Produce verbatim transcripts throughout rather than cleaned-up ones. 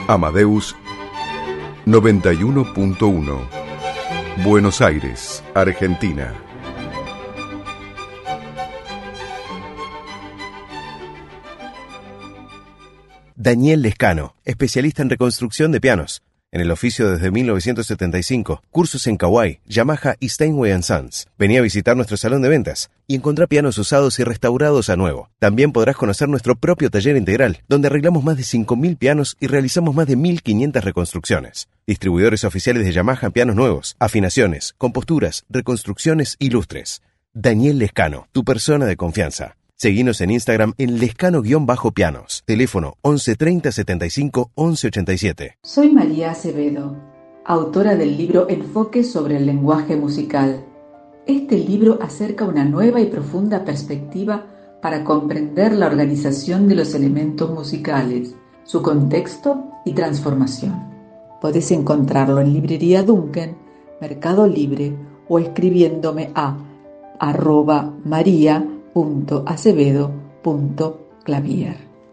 Amadeus noventa y uno punto uno, Buenos Aires, Argentina. Daniel Lescano, especialista en reconstrucción de pianos. En el oficio desde mil novecientos setenta y cinco, cursos en Kawai, Yamaha y Steinway and Sons. Vení a visitar nuestro salón de ventas y encontrá pianos usados y restaurados a nuevo. También podrás conocer nuestro propio taller integral, donde arreglamos más de cinco mil pianos y realizamos más de mil quinientas reconstrucciones. Distribuidores oficiales de Yamaha en pianos nuevos, afinaciones, composturas, reconstrucciones y lustres. Daniel Lescano, tu persona de confianza. Seguinos en Instagram en lescano-pianos. Teléfono once treinta setenta y cinco once ochenta y siete. Soy María Acevedo, autora del libro Enfoque sobre el lenguaje musical. Este libro acerca una nueva y profunda perspectiva para comprender la organización de los elementos musicales, su contexto y transformación. Podés encontrarlo en Librería Duncan, Mercado Libre o escribiéndome a arroba maría punto acevedo punto clavier.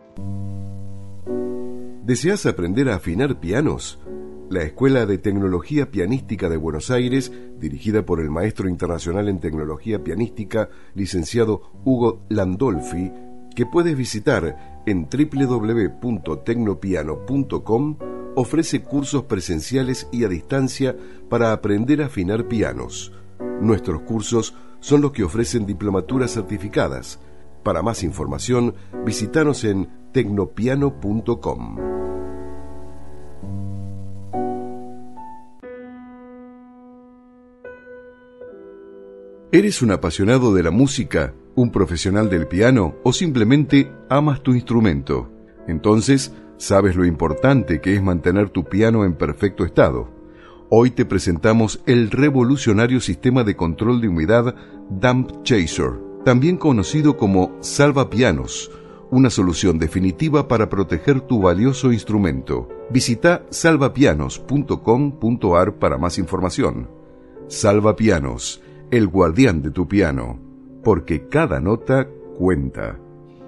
¿Deseas aprender a afinar pianos? La Escuela de Tecnología Pianística de Buenos Aires, dirigida por el maestro internacional en tecnología pianística, licenciado Hugo Landolfi, que puedes visitar en doble u doble u doble u punto tecnopiano punto com, ofrece cursos presenciales y a distancia para aprender a afinar pianos. Nuestros cursos son los que ofrecen diplomaturas certificadas. Para más información, visítanos en tecnopiano punto com. ¿Eres un apasionado de la música, un profesional del piano o simplemente amas tu instrumento? Entonces, sabes lo importante que es mantener tu piano en perfecto estado. Hoy te presentamos el revolucionario sistema de control de humedad Damp Chaser, también conocido como Salvapianos, una solución definitiva para proteger tu valioso instrumento. Visita salvapianos punto com punto a r para más información. Salvapianos, el guardián de tu piano, porque cada nota cuenta.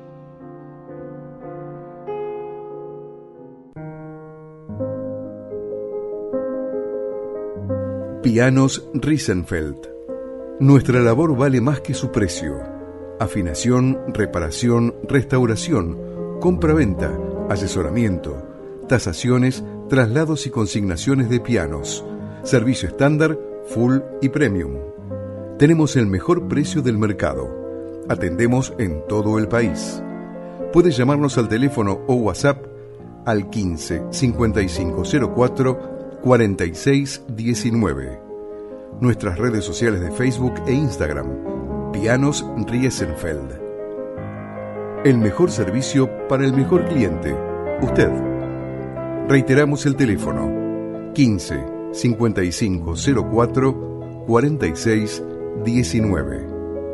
Pianos Riesenfeld. Nuestra labor vale más que su precio. Afinación, reparación, restauración, compra-venta, asesoramiento, tasaciones, traslados y consignaciones de pianos. Servicio estándar, full y premium. Tenemos el mejor precio del mercado. Atendemos en todo el país. Puedes llamarnos al teléfono o WhatsApp al quince cincuenta y cinco cero cuatro cuarenta y seis diecinueve. Nuestras redes sociales de Facebook e Instagram, Pianos Riesenfeld. El mejor servicio para el mejor cliente, usted. Reiteramos el teléfono, quince cincuenta y cinco cero cuatro cuarenta y seis diecinueve.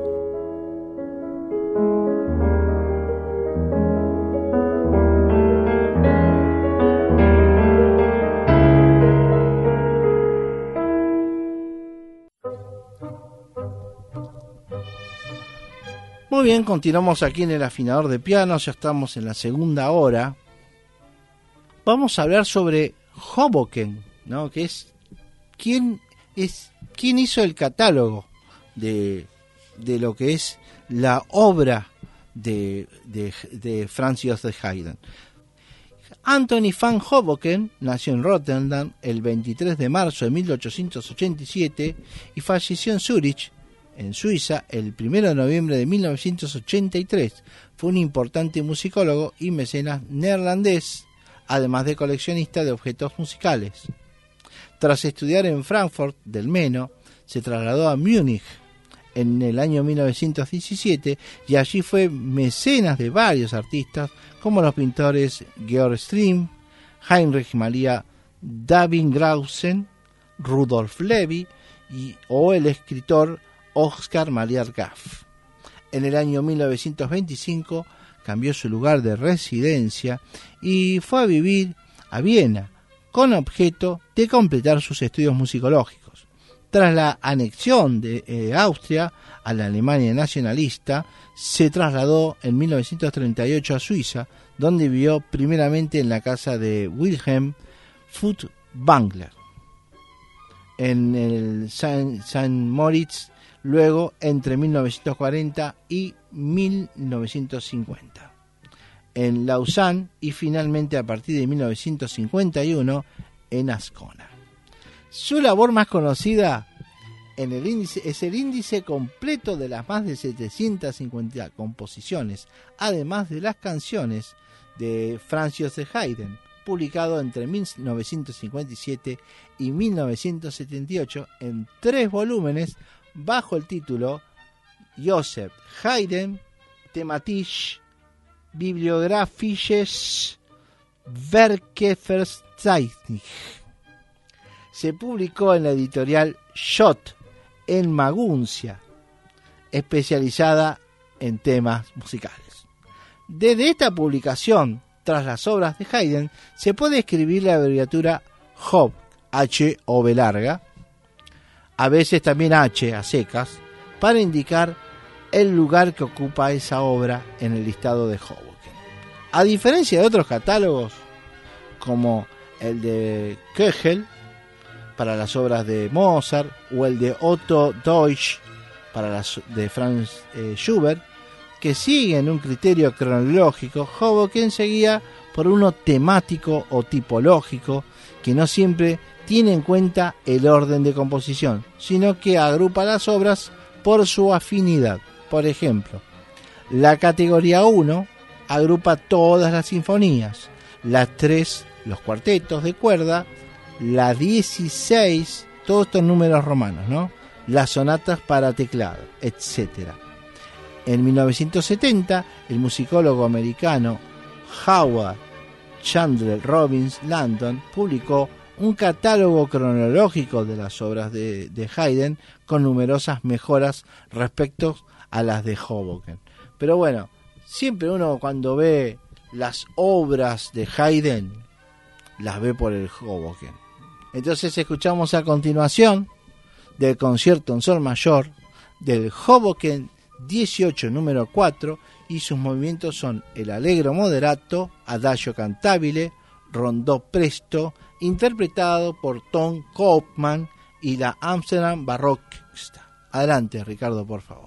Muy bien, continuamos aquí en el afinador de pianos, ya estamos en la segunda hora. Vamos a hablar sobre Hoboken, ¿no? Que es quién es quién hizo el catálogo de, de lo que es la obra de, de, de Franz Joseph Haydn. Anthony van Hoboken nació en Rotterdam el veintitrés de marzo de mil ochocientos ochenta y siete y falleció en Zúrich, en Suiza, el primero de noviembre de mil novecientos ochenta y tres. Fue un importante musicólogo y mecenas neerlandés, además de coleccionista de objetos musicales. Tras estudiar en Frankfurt del Meno, se trasladó a Múnich en el año mil novecientos diecisiete y allí fue mecenas de varios artistas como los pintores Georg Strehm, Heinrich Maria Dabingrausen, Rudolf Levi y, o el escritor Oskar Maria Graf. En el año mil novecientos veinticinco cambió su lugar de residencia y fue a vivir a Viena con objeto de completar sus estudios musicológicos. Tras la anexión de eh, Austria a la Alemania nacionalista, se trasladó en mil novecientos treinta y ocho a Suiza, donde vivió primeramente en la casa de Wilhelm Furtwängler en el Saint Moritz, luego entre mil novecientos cuarenta y mil novecientos cincuenta en Lausanne y finalmente a partir de mil novecientos cincuenta y uno en Ascona. Su labor más conocida en el índice es el índice completo de las más de setecientas cincuenta composiciones, además de las canciones de Franz Joseph Haydn, publicado entre mil novecientos cincuenta y siete y mil novecientos setenta y ocho en tres volúmenes bajo el título Joseph Haydn Thematische Bibliographisches Werkverzeichnis. Se publicó en la editorial Schott en Maguncia, especializada en temas musicales. Desde esta publicación, tras las obras de Haydn, se puede escribir la abreviatura Hob, H o B larga, a veces también H a secas, para indicar el lugar que ocupa esa obra en el listado de Hoboken. A diferencia de otros catálogos, como el de Köchel, para las obras de Mozart, o el de Otto Deutsch, para las de Franz eh, Schubert, que siguen un criterio cronológico, Hoboken seguía por uno temático o tipológico, que no siempre tiene en cuenta el orden de composición, sino que agrupa las obras por su afinidad. Por ejemplo, la categoría uno agrupa todas las sinfonías, las tres, los cuartetos de cuerda, la dieciséis, todos estos números romanos, ¿no? Las sonatas para teclado, etcétera. En mil novecientos setenta, el musicólogo americano Howard Chandler Robbins Landon publicó un catálogo cronológico de las obras de, de Haydn con numerosas mejoras respecto a las de Hoboken. Pero bueno, siempre uno cuando ve las obras de Haydn las ve por el Hoboken. Entonces escuchamos a continuación del concierto en sol mayor del Hoboken dieciocho número cuatro, y sus movimientos son el allegro moderato, adagio cantabile, rondó presto, interpretado por Tom Kaufmann y la Amsterdam Baroque. Adelante, Ricardo, por favor.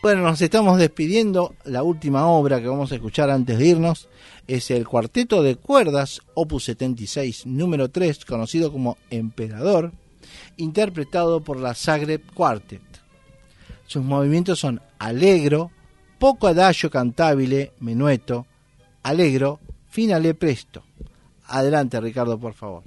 Bueno, nos estamos despidiendo. La última obra que vamos a escuchar antes de irnos es el Cuarteto de Cuerdas, opus setenta y seis, número tres, conocido como Emperador, interpretado por la Zagreb Quartet. Sus movimientos son allegro, poco adagio cantabile, menueto, allegro, finale presto. Adelante, Ricardo, por favor.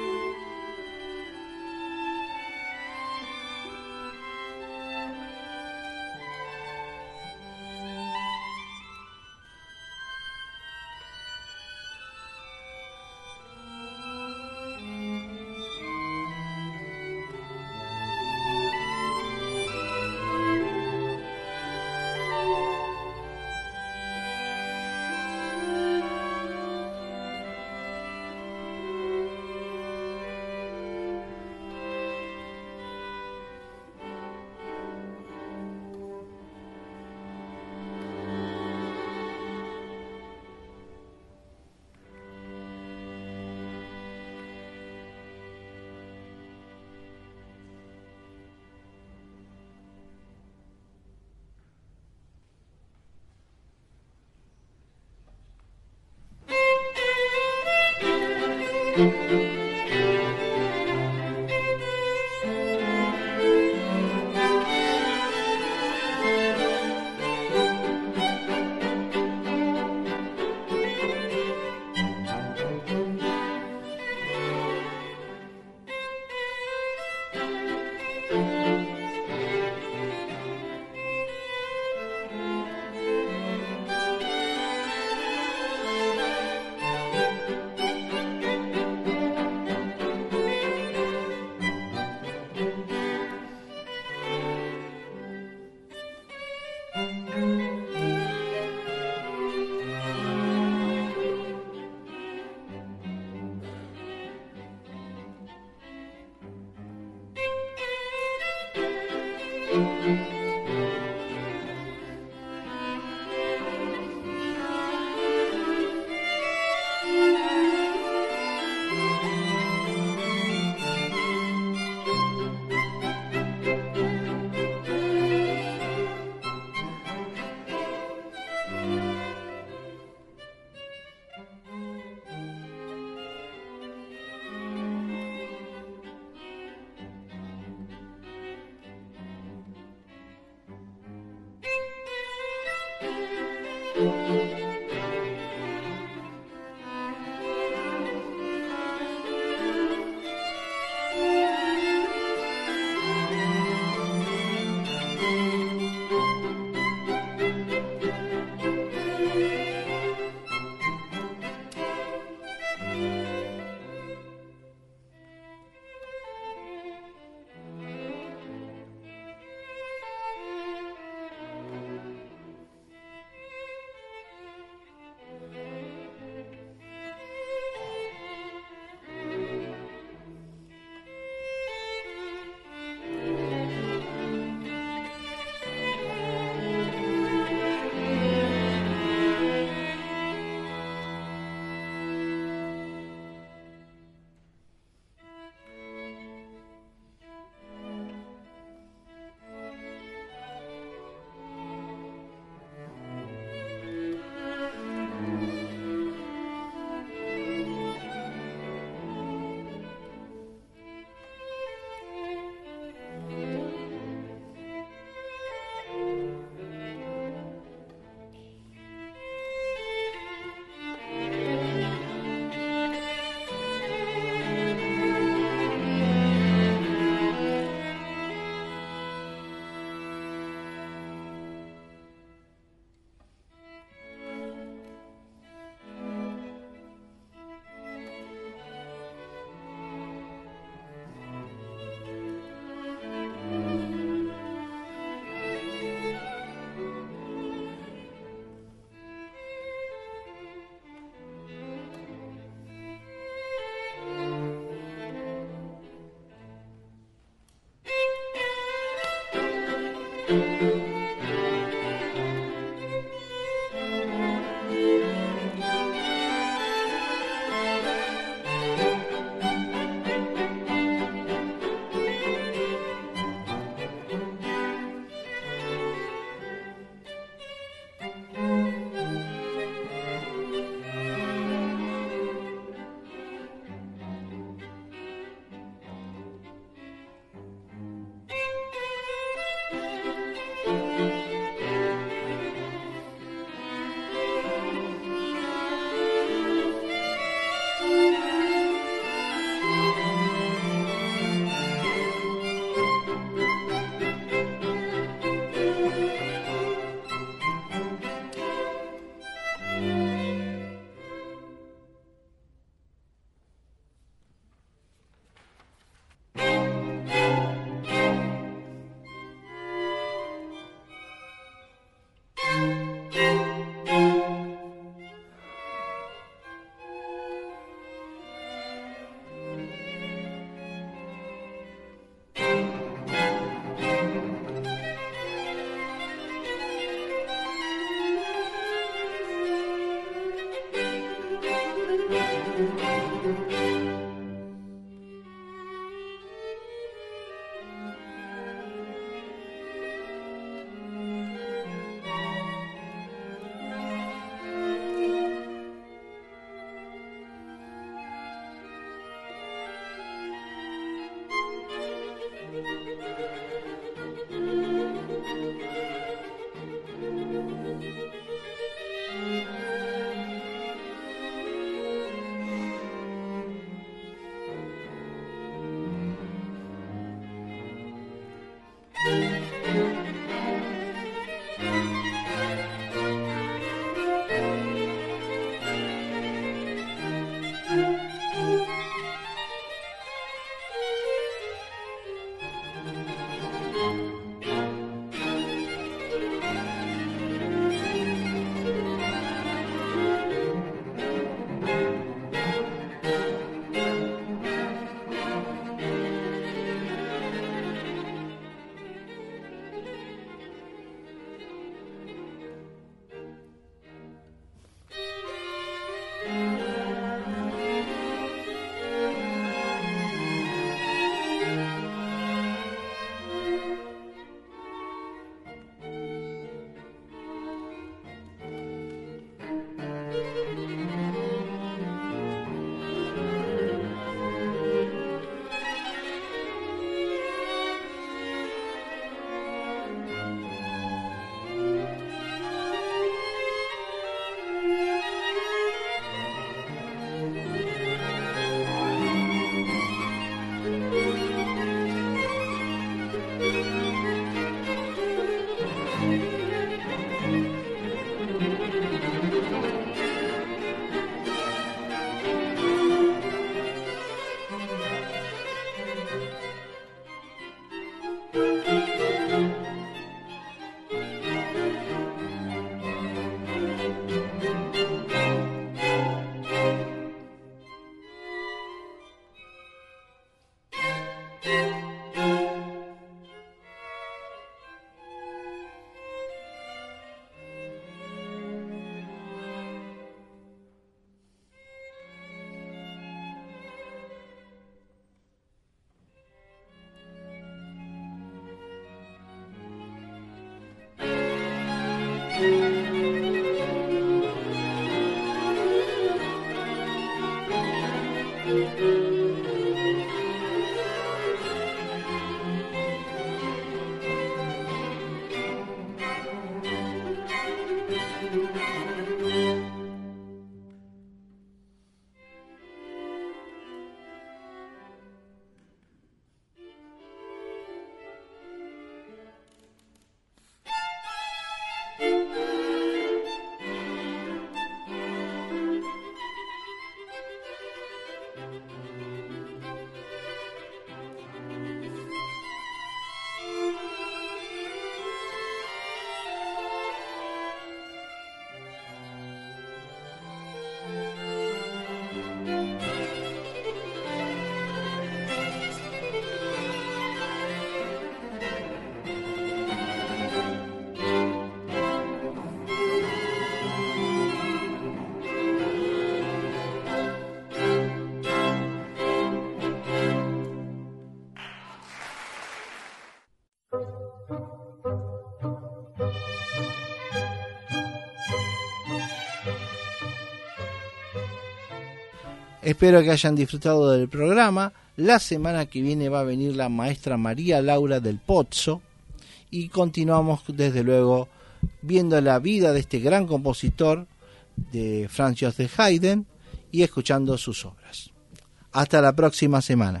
Espero que hayan disfrutado del programa. La semana que viene va a venir la maestra María Laura del Pozzo y continuamos desde luego viendo la vida de este gran compositor de Franz Joseph Haydn y escuchando sus obras. Hasta la próxima semana.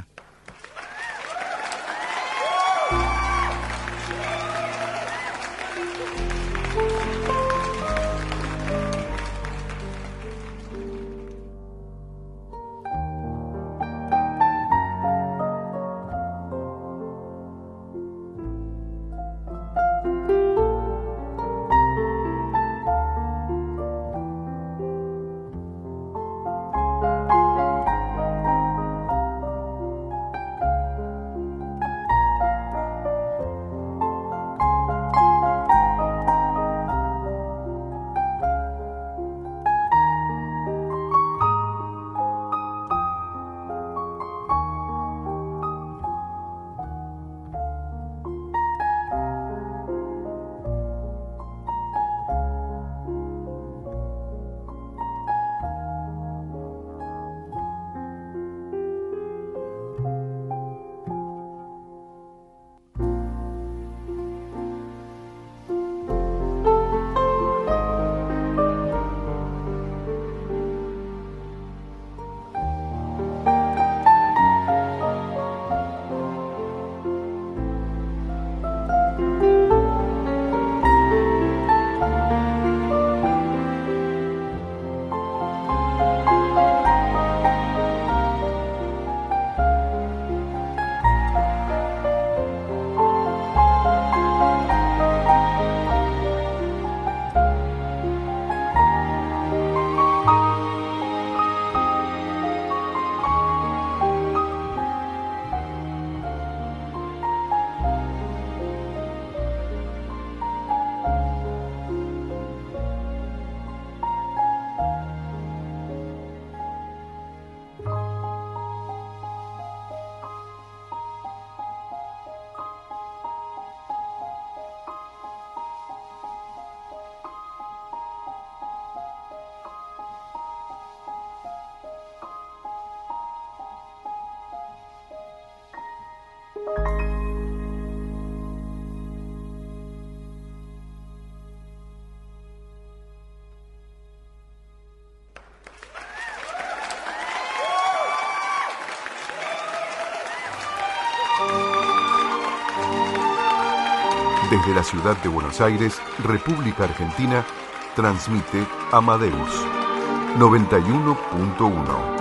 Desde la ciudad de Buenos Aires, República Argentina, transmite Amadeus noventa y uno punto uno.